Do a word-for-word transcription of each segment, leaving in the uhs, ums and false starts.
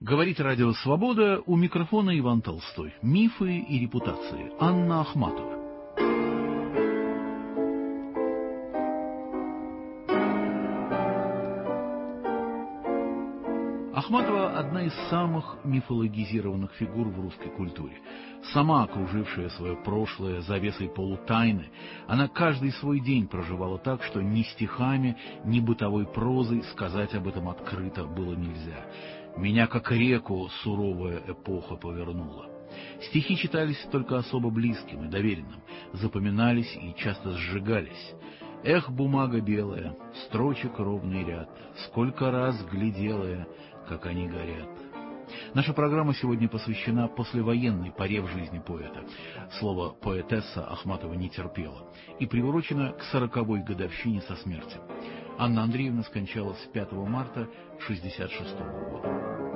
Говорит Радио Свобода, у микрофона Иван Толстой. Мифы и репутации. Анна Ахматова. Ахматова – одна из самых мифологизированных фигур в русской культуре. Сама окружившая свое прошлое завесой полутайны, она каждый свой день проживала так, что ни стихами, ни бытовой прозой сказать об этом открыто было нельзя. «Меня, как реку, суровая эпоха повернула». Стихи читались только особо близким и доверенным, запоминались и часто сжигались. «Эх, бумага белая, строчек ровный ряд, сколько раз глядела я, как они горят». Наша программа сегодня посвящена послевоенной поре в жизни поэта. Слово «поэтесса» Ахматова не терпела и приурочена к сороковой годовщине со смерти. Анна Андреевна скончалась пятого марта шестьдесят шестого года.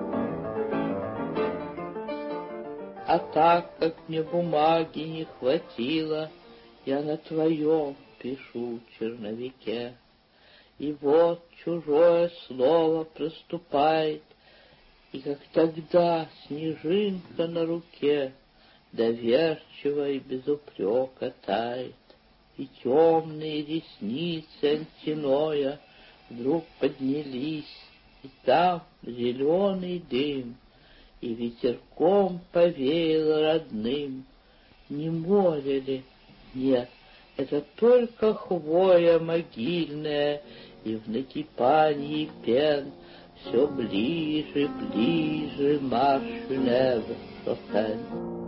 А так как мне бумаги не хватило, я на твоем пишу черновике. И вот чужое слово проступает, и как тогда снежинка на руке доверчиво и без упрека тает. И темные ресницы антиноя вдруг поднялись, и там зеленый дым, и ветерком повеяло родным. Не море ли? Нет, это только хвоя могильная, и в накипании пен все ближе, ближе марш Небо Шопен.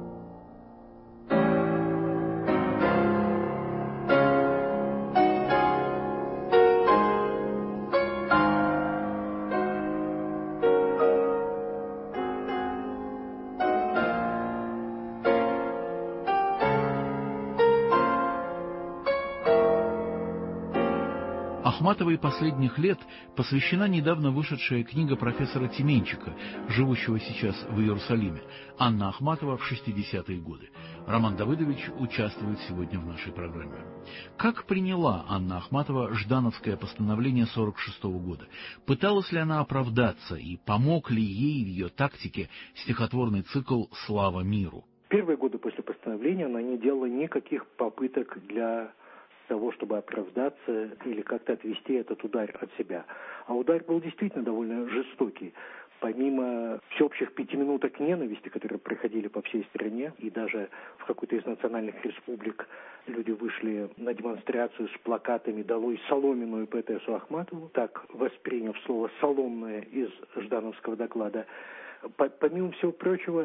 Ахматовой последних лет посвящена недавно вышедшая книга профессора Тименчика, живущего сейчас в Иерусалиме, «Анна Ахматова в шестидесятые годы». Роман Давыдович участвует сегодня в нашей программе. Как приняла Анна Ахматова ждановское постановление сорок шестого года? Пыталась ли она оправдаться и помог ли ей в ее тактике стихотворный цикл «Слава миру»? Первые годы после постановления она не делала никаких попыток для того, чтобы оправдаться или как-то отвести этот удар от себя. А удар был действительно довольно жестокий. Помимо всеобщих пяти минуток ненависти, которые проходили по всей стране, и даже в какой-то из национальных республик люди вышли на демонстрацию с плакатами «Долой соломенную поэтессу Ахматову», так восприняв слово «соломное» из ждановского доклада. Помимо всего прочего,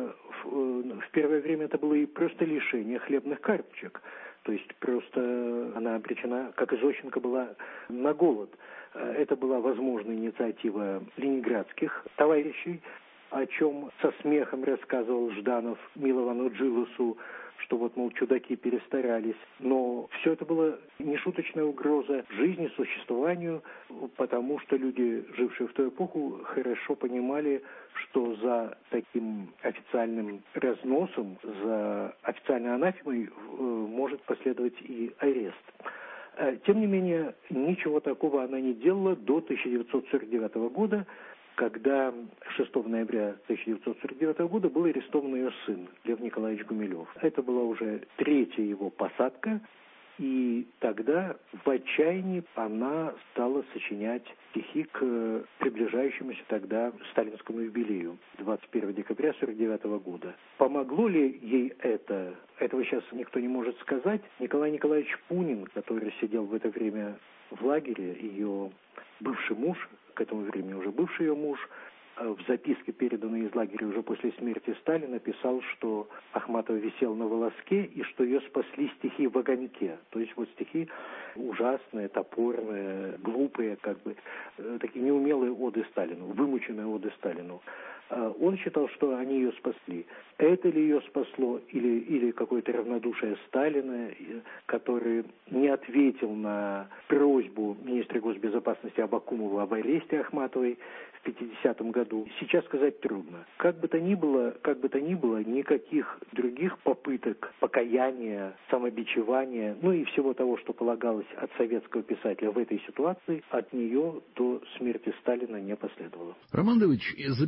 в первое время это было и просто лишение хлебных карточек. То есть просто она обречена, как и Зощенко, была на голод. Это была возможная инициатива ленинградских товарищей, о чем со смехом рассказывал Жданов Миловану Джилусу, что вот, мол, чудаки перестарались. Но все это было нешуточная угроза жизни, существованию, потому что люди, жившие в ту эпоху, хорошо понимали, что за таким официальным разносом, за официальной анафемой может последовать и арест. Тем не менее, ничего такого она не делала до тысяча девятьсот сорок девятого года, когда шестого ноября тысяча девятьсот сорок девятого года был арестован ее сын Лев Николаевич Гумилев. Это была уже третья его посадка, и тогда в отчаянии она стала сочинять стихи к приближающемуся тогда сталинскому юбилею двадцать первого декабря сорок девятого года. Помогло ли ей это? Этого сейчас никто не может сказать. Николай Николаевич Пунин, который сидел в это время в лагере, ее бывший муж, к этому времени уже бывший ее муж, в записке, переданной из лагеря уже после смерти Сталина, писал, что Ахматова висела на волоске и что ее спасли стихи в огоньке. То есть вот стихи ужасные, топорные, глупые, как бы, такие неумелые оды Сталину, вымученные оды Сталину. Он считал, что они ее спасли. Это ли ее спасло, или, или какое-то равнодушие Сталина, который не ответил на просьбу министра госбезопасности Абакумова об аресте Ахматовой в пятидесятом году, сейчас сказать трудно. Как бы то ни было, как бы то ни было, никаких других попыток покаяния, самобичевания, ну и всего того, что полагалось от советского писателя в этой ситуации, от нее до смерти Сталина не последовало. Роман Давыдович, забегая немного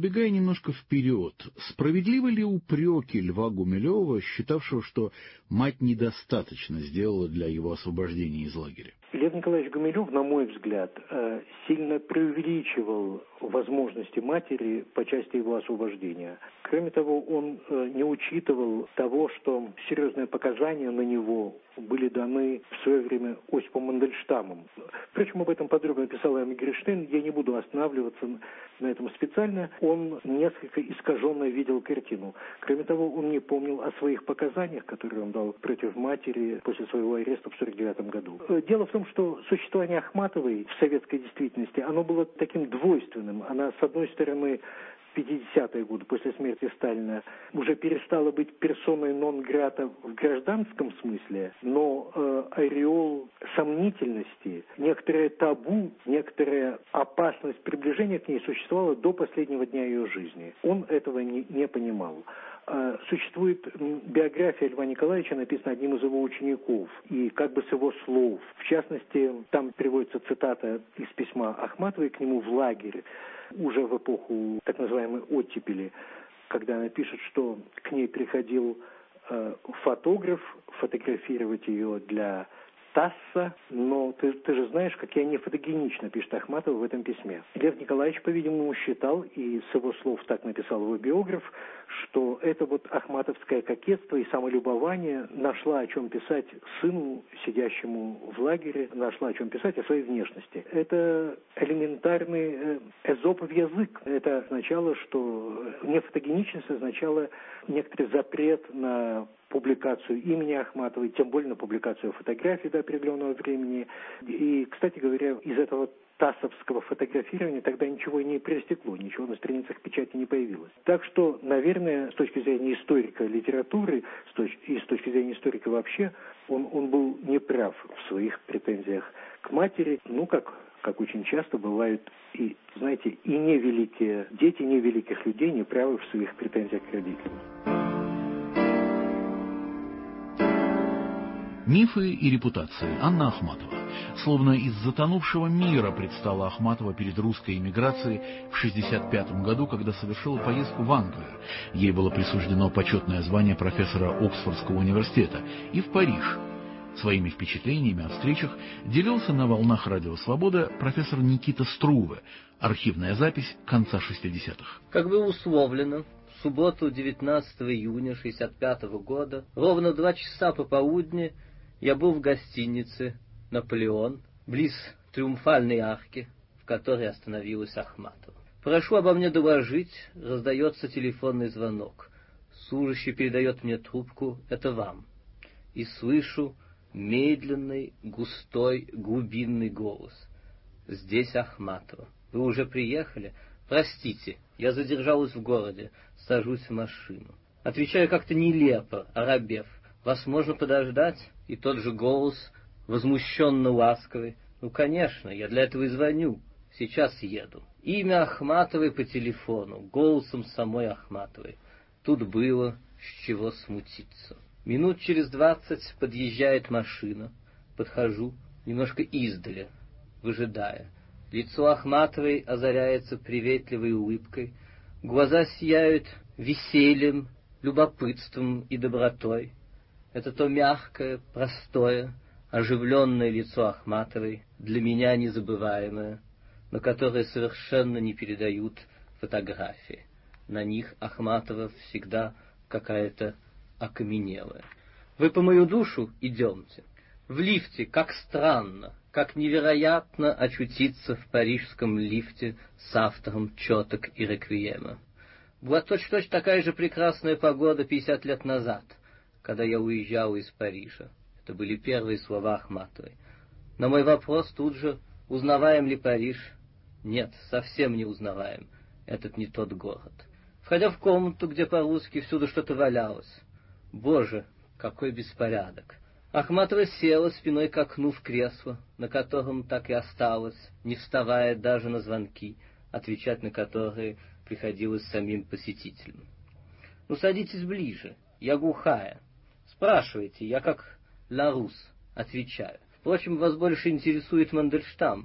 немножко вперед. Справедливы ли упреки Льва Гумилева, считавшего, что мать недостаточно сделала для его освобождения из лагеря? Лев Николаевич Гумилев, на мой взгляд, сильно преувеличивал возможности матери по части его освобождения. Кроме того, он не учитывал того, что серьезные показания на него были даны в свое время Осипом Мандельштамом. Впрочем, об этом подробно писал Иоанн Герштейн, я не буду останавливаться на этом специально. Он несколько искаженно видел картину. Кроме того, он не помнил о своих показаниях, которые он дал против матери после своего ареста в сорок девятом году. Дело в том, что существование Ахматовой в советской действительности, оно было таким двойственным. Она, с одной стороны, в пятидесятые годы, после смерти Сталина, уже перестала быть персоной нон-грата в гражданском смысле, но э, ореол сомнительности, некоторое табу, некоторая опасность приближения к ней существовала до последнего дня ее жизни. Он этого не, не понимал. Существует биография Льва Николаевича, написана одним из его учеников, и как бы с его слов. В частности, там приводится цитата из письма Ахматовой к нему в лагерь, уже в эпоху так называемой оттепели, когда она пишет, что к ней приходил э, фотограф фотографировать ее для ТАССа, но ты, ты же знаешь, как я не фотогенично, пишет Ахматова в этом письме. Лев Николаевич, по-видимому, считал, и с его слов так написал его биограф, что это вот ахматовское кокетство и самолюбование нашла о чем писать сыну, сидящему в лагере, нашла о чем писать о своей внешности. Это элементарный эзопов язык. Это означало, что нефотогеничность означала некоторый запрет на публикацию имени Ахматовой, тем более на публикацию фотографий до определенного времени. И, кстати говоря, из этого тассовского фотографирования тогда ничего и не проистекло, ничего на страницах печати не появилось. Так что, наверное, с точки зрения историка литературы, с точ- и с точки зрения историка вообще, он, он был неправ в своих претензиях к матери, ну, как, как очень часто бывают, и, знаете, и невеликие дети невеликих людей неправы в своих претензиях к родителям. Мифы и репутации. Анна Ахматова. Словно из затонувшего мира предстала Ахматова перед русской эмиграцией в шестьдесят пятом году, когда совершила поездку в Англию. Ей было присуждено почетное звание профессора Оксфордского университета. И в Париж. Своими впечатлениями о встречах делился на волнах Радио Свобода профессор Никита Струве. Архивная запись конца шестидесятых. Как было условлено, в субботу девятнадцатого июня шестьдесят пятого года, ровно в два часа пополудни, я был в гостинице «Наполеон», близ Триумфальной арки, в которой остановилась Ахматова. «Прошу обо мне доложить», раздается телефонный звонок. Служащий передает мне трубку «это вам». И слышу медленный, густой, глубинный голос. «Здесь Ахматова. Вы уже приехали? Простите, я задержалась в городе. Сажусь в машину». Отвечаю как-то нелепо, оробев. «Вас можно подождать?» И тот же голос, возмущенно ласковый. «Ну, конечно, я для этого и звоню. Сейчас еду». Имя Ахматовой по телефону, голосом самой Ахматовой. Тут было с чего смутиться. Минут через двадцать подъезжает машина. Подхожу, немножко издали, выжидая. Лицо Ахматовой озаряется приветливой улыбкой. Глаза сияют весельем, любопытством и добротой. Это то мягкое, простое, оживленное лицо Ахматовой, для меня незабываемое, но которое совершенно не передают фотографии. На них Ахматова всегда какая-то окаменелая. «Вы по мою душу идемте». В лифте, как странно, как невероятно очутиться в парижском лифте с автором «Четок» и «Реквиема». Была точь-в-точь такая же прекрасная погода пятьдесят лет назад, когда я уезжал из Парижа. Это были первые слова Ахматовой. На мой вопрос тут же, узнаваем ли Париж? Нет, совсем не узнаваем. Этот не тот город. Входя в комнату, где по-русски всюду что-то валялось. Боже, какой беспорядок! Ахматова села спиной к окну в кресло, на котором так и осталось, не вставая даже на звонки, отвечать на которые приходилось самим посетителям. «Ну, садитесь ближе, я глухая. Спрашивайте, я как Ларус, отвечаю. Впрочем, вас больше интересует Мандельштам.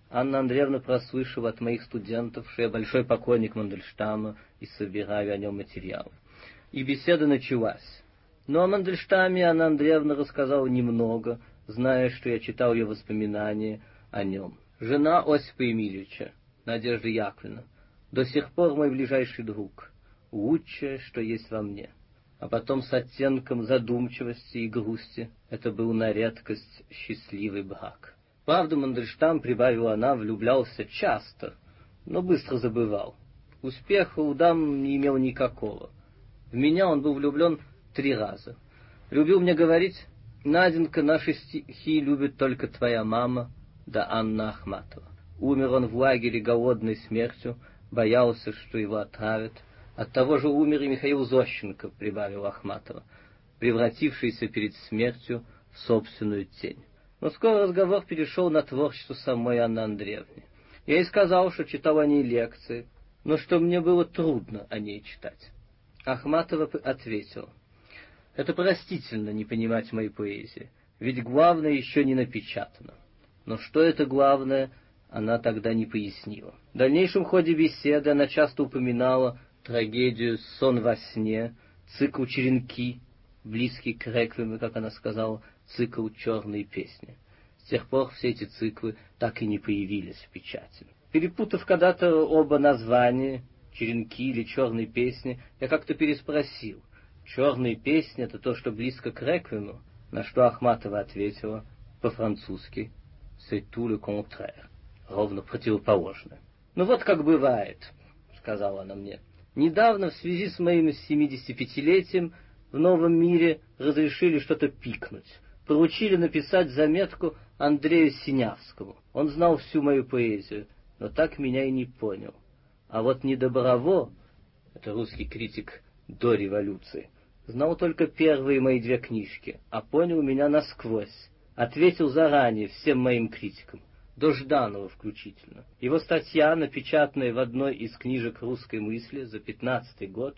Анна Андреевна прослышала от моих студентов, что я большой поклонник Мандельштама и собираю о нем материал. И беседа началась. Но о Мандельштаме Анна Андреевна рассказала немного, зная, что я читал ее воспоминания о нем. Жена Осипа Емельевича, Надежда Яковлевна, до сих пор мой ближайший друг, лучшее, что есть во мне. А потом с оттенком задумчивости и грусти, это был на редкость счастливый брак. Правда, Мандельштам, прибавила она, влюблялся часто, но быстро забывал. Успеха у дам не имел никакого. В меня он был влюблен три раза. Любил мне говорить: «Наденька, наши стихи любит только твоя мама, да Анна Ахматова». Умер он в лагере голодной смертью, боялся, что его отравят. От того же умер и Михаил Зощенко, прибавил Ахматова, превратившийся перед смертью в собственную тень. Но скоро разговор перешел на творчество самой Анны Андреевны. Я ей сказал, что читал о ней лекции, но что мне было трудно о ней читать. Ахматова ответила: «Это простительно не понимать моей поэзии, ведь главное еще не напечатано». Но что это главное, она тогда не пояснила. В дальнейшем ходе беседы она часто упоминала трагедию «Сон во сне», цикл «Черенки», близкий к реквиему, как она сказала, цикл «Черные песни». С тех пор все эти циклы так и не появились в печати. Перепутав когда-то оба названия, «Черенки» или «Черные песни», я как-то переспросил: «Черные песни» — это то, что близко к реквиему? На что Ахматова ответила по-французски: «C'est tout le contraire», ровно противоположное. «Ну вот как бывает», — сказала она мне. «Недавно в связи с моим семидесятипятилетием в новом мире разрешили что-то пикнуть. Поручили написать заметку Андрею Синявскому. Он знал всю мою поэзию, но так меня и не понял. А вот Недоброво, это русский критик до революции, знал только первые мои две книжки, а понял меня насквозь. Ответил заранее всем моим критикам, до Жданова включительно. Его статья, напечатанная в одной из книжек русской мысли за пятнадцатый год,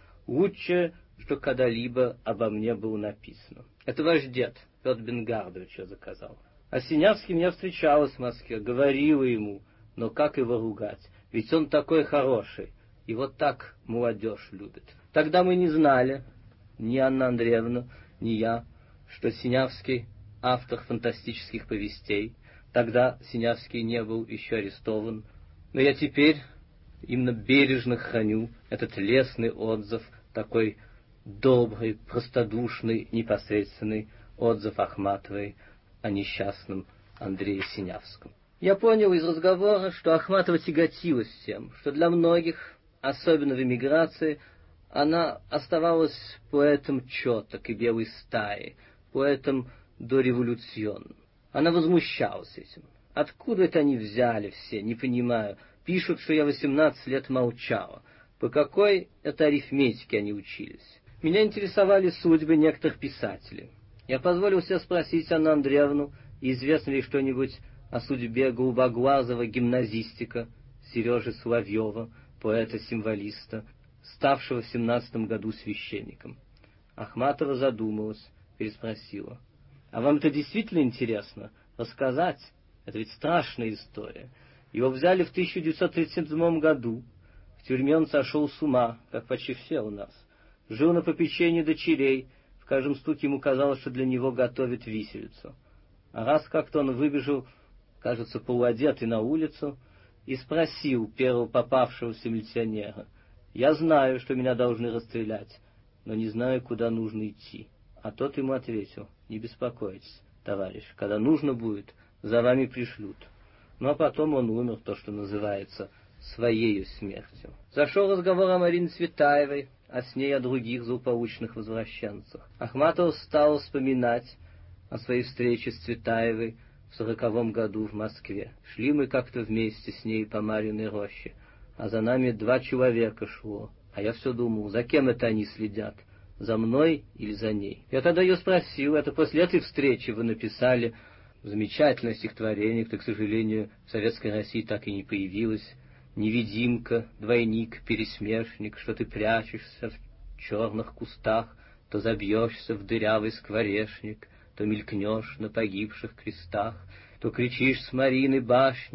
лучшее, что когда-либо обо мне было написано. Это ваш дед, Петр Бенгардович, я заказал. А Синявский меня встречалась в Москве, говорила ему, но как его ругать, ведь он такой хороший, и вот так молодежь любит. Тогда мы не знали, ни Анна Андреевна, ни я, что Синявский автор фантастических повестей. Тогда Синявский не был еще арестован. Но я теперь именно бережно храню этот лестный отзыв, такой добрый, простодушный, непосредственный отзыв Ахматовой о несчастном Андрее Синявском. Я понял из разговора, что Ахматова тяготилась тем, что для многих, особенно в эмиграции, она оставалась поэтом чёток и белой стаи, поэтом дореволюционным. Она возмущалась этим. Откуда это они взяли все, не понимаю. Пишут, что я восемнадцать лет молчала. По какой это арифметике они учились? Меня интересовали судьбы некоторых писателей. Я позволил себе спросить Анну Андреевну, известно ли что-нибудь о судьбе голубоглазого гимназистика Сережи Соловьева, поэта-символиста, ставшего в семнадцатом году священником. Ахматова задумалась, переспросила: «А вам это действительно интересно? Рассказать? Это ведь страшная история. Его взяли в тысяча девятьсот тридцать седьмом году. В тюрьме он сошел с ума, как почти все у нас. Жил на попечении дочерей. В каждом стуке ему казалось, что для него готовят виселицу. А раз как-то он выбежал, кажется, полуодетый на улицу, и спросил первого попавшегося милиционера: «Я знаю, что меня должны расстрелять, но не знаю, куда нужно идти». А тот ему ответил: «Не беспокойтесь, товарищ, когда нужно будет, за вами пришлют». Ну а потом он умер, то, что называется, своею смертью. Зашел разговор о Марине Цветаевой, а с ней о других злополучных возвращенцах. Ахматов стал вспоминать о своей встрече с Цветаевой в сороковом году в Москве. Шли мы как-то вместе с ней по Марьиной роще, а за нами два человека шло. А я все думал, за кем это они следят, за мной или за ней? Я тогда ее спросил, это после этой встречи вы написали замечательное стихотворение, что, к сожалению, в Советской России так и не появилось: «Невидимка, двойник, пересмешник, что ты прячешься в черных кустах, то забьешься в дырявый скворечник, то мелькнешь на погибших крестах, то кричишь с Марины башни,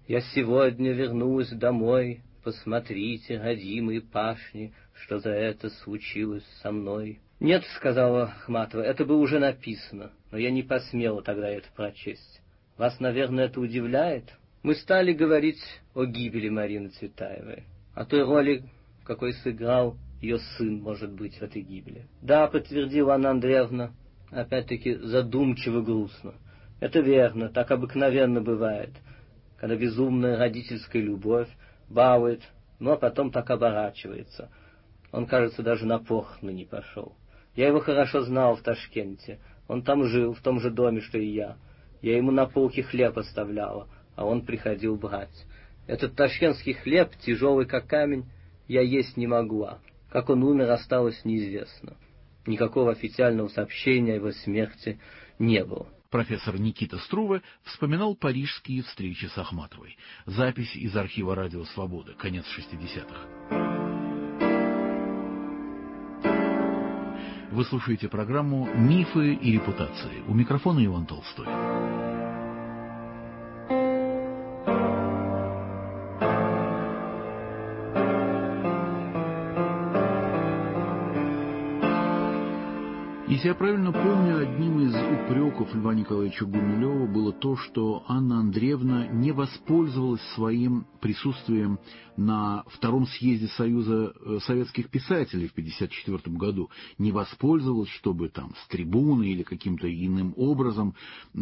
Я сегодня вернусь домой, посмотрите, родимые пашни, что за это случилось со мной. Нет, сказала Ахматова, это было уже написано, но я не посмела тогда это прочесть. Вас, наверное, это удивляет? Мы стали говорить о гибели Марины Цветаевой, о той роли, какой сыграл ее сын, может быть, в этой гибели. Да, подтвердила Анна Андреевна, опять-таки задумчиво грустно. Это верно, так обыкновенно бывает, когда безумная родительская любовь балует, но потом так оборачивается. Он, кажется, даже на похороны не пошел. Я его хорошо знал в Ташкенте. Он там жил, в том же доме, что и я. Я ему на полке хлеб оставляла, а он приходил брать. Этот ташкентский хлеб, тяжелый как камень, я есть не могла. Как он умер, осталось неизвестно. Никакого официального сообщения о его смерти не было. Профессор Никита Струве вспоминал парижские встречи с Ахматовой. Запись из архива «Радио Свобода», конец шестидесятых. Вы слушаете программу «Мифы и репутации». У микрофона Иван Толстой. Если я правильно помню, одним из упреков Льва Николаевича Гумилева было то, что Анна Андреевна не воспользовалась своим присутствием на втором съезде Союза советских писателей в тысяча девятьсот пятьдесят четвёртом году, не воспользовалась, чтобы там с трибуны или каким-то иным образом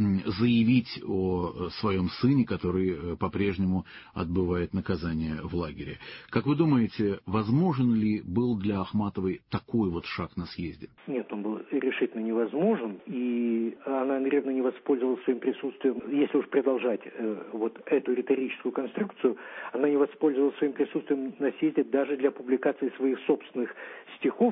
заявить о своем сыне, который по-прежнему отбывает наказание в лагере. Как вы думаете, возможен ли был для Ахматовой такой вот шаг на съезде? Нет, он был решительно невозможен, и Анна Андреевна не воспользовалась своим присутствием, если уж продолжать э, вот эту риторическую конструкцию, она не воспользовалась своим присутствием на съезде даже для публикации своих собственных стихов.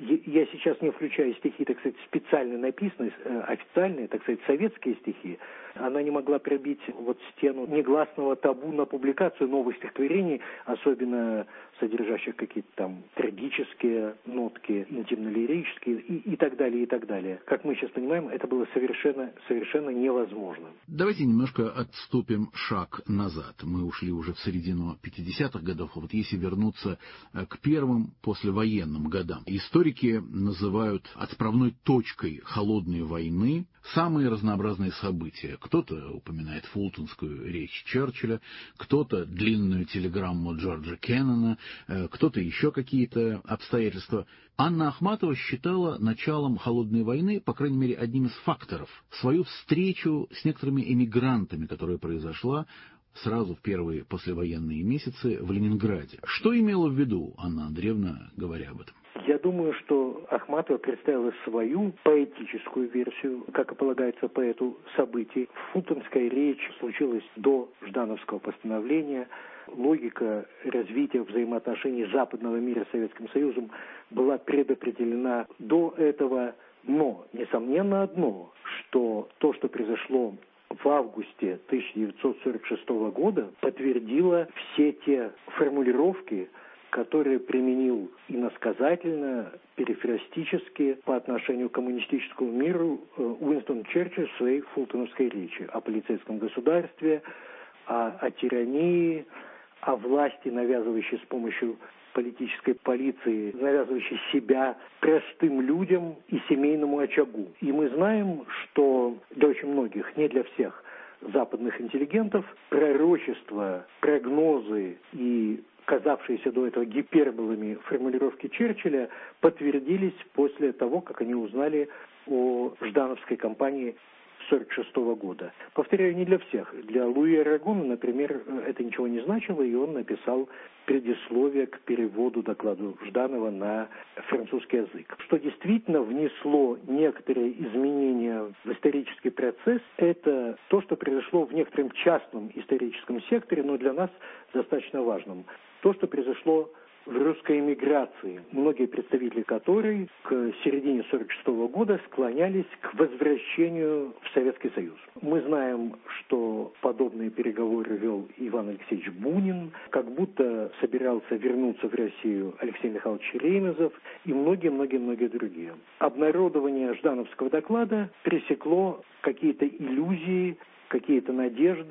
Я сейчас не включаю стихи, так сказать, специально написанные, э, официальные, так сказать, советские стихи. Она не могла пробить вот стену негласного табу на публикацию новых стихотворений, особенно содержащих какие-то там трагические нотки, интимно-лирические и, и так далее, и так далее. Как мы сейчас понимаем, это было совершенно, совершенно невозможно. Давайте немножко отступим шаг назад. Мы ушли уже в середину пятидесятых годов, а вот если вернуться к первым послевоенным годам. Историки называют отправной точкой холодной войны самые разнообразные события. Кто-то упоминает фултонскую речь Черчилля, кто-то длинную телеграмму Джорджа Кеннона, кто-то еще какие-то обстоятельства. Анна Ахматова считала началом холодной войны, по крайней мере, одним из факторов, свою встречу с некоторыми эмигрантами, которая произошла сразу в первые послевоенные месяцы в Ленинграде. Что имела в виду Анна Андреевна, говоря об этом? Я думаю, что Ахматова представила свою поэтическую версию, как и полагается поэту, событий. Фултонская речь случилась до Ждановского постановления. Логика развития взаимоотношений западного мира с Советским Союзом была предопределена до этого. Но, несомненно, одно, что то, что произошло в августе тысяча девятьсот сорок шестого года, подтвердило все те формулировки, которые применил иносказательно, перифрастически по отношению к коммунистическому миру Уинстон Черчилль в своей фултоновской речи о полицейском государстве, о, о тирании, о власти, навязывающей с помощью политической полиции, навязывающей себя простым людям и семейному очагу. И мы знаем, что для очень многих, не для всех западных интеллигентов, пророчества, прогнозы и казавшиеся до этого гиперболами формулировки Черчилля подтвердились после того, как они узнали о Ждановской кампании сорок шестого года. Повторяю, не для всех. Для Луи Арагона, например, это ничего не значило, и он написал предисловие к переводу доклада Жданова на французский язык. Что действительно внесло некоторые изменения в исторический процесс, это то, что произошло в некотором частном историческом секторе, но для нас достаточно важном. То, что произошло в русской эмиграции, многие представители которой к середине сорок шестого года склонялись к возвращению в Советский Союз. Мы знаем, что подобные переговоры вел Иван Алексеевич Бунин, как будто собирался вернуться в Россию Алексей Михайлович Ремезов и многие-многие-многие другие. Обнародование Ждановского доклада пресекло какие-то иллюзии, какие-то надежды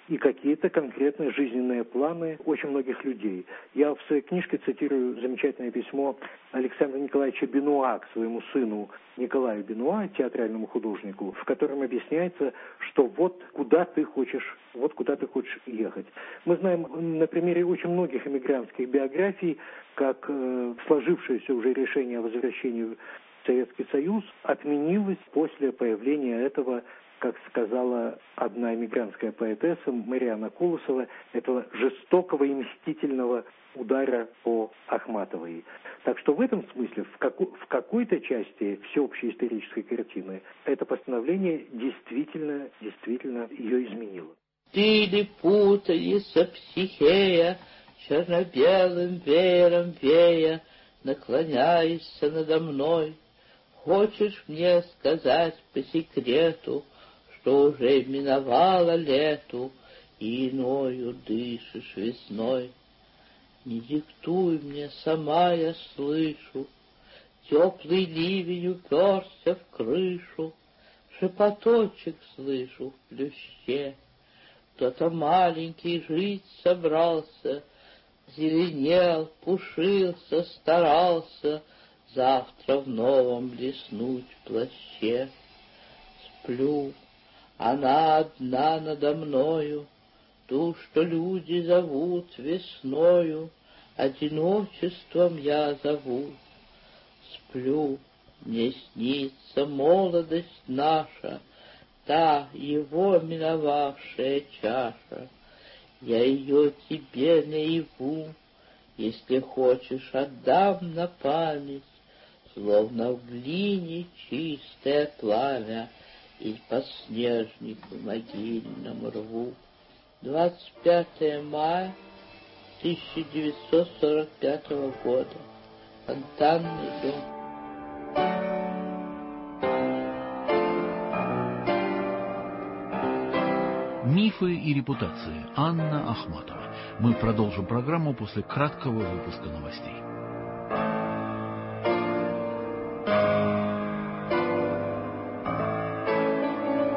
и какие-то конкретные жизненные планы очень многих людей. Я в своей книжке цитирую замечательное письмо Александра Николаевича Бенуа к своему сыну Николаю Бенуа, театральному художнику, в котором объясняется, что вот куда ты хочешь, вот куда ты хочешь ехать. Мы знаем на примере очень многих эмигрантских биографий, как э, сложившееся уже решение о возвращении в Советский Союз отменилось после появления этого, как сказала одна эмигрантская поэтесса Марианна Колосова, этого жестокого и мстительного удара по Ахматовой. Так что в этом смысле, в, како- в какой-то части всеобщей исторической картины, это постановление действительно, действительно ее изменило. Ты ли путаешься, Психея, черно-белым веером вея, наклоняешься надо мной? Хочешь мне сказать по секрету, что уже миновало лету, и иною дышишь весной? Не диктуй мне, сама я слышу, теплый ливень уперся в крышу, шепоточек слышу в плюще. Кто-то маленький жить собрался, зеленел, пушился, старался завтра в новом блеснуть плаще. Сплю, она одна надо мною, ту, что люди зовут весною, одиночеством я зову. Сплю, мне снится молодость наша, та его миновавшая чаша. Я ее тебе наяву, если хочешь, отдам на память, словно в глине чистое пламя, и по снежнику могильному рву. двадцать пятое мая тысяча девятьсот сорок пятого года. Фонтанный дом. Мифы и репутации. Анна Ахматова. Мы продолжим программу после краткого выпуска новостей.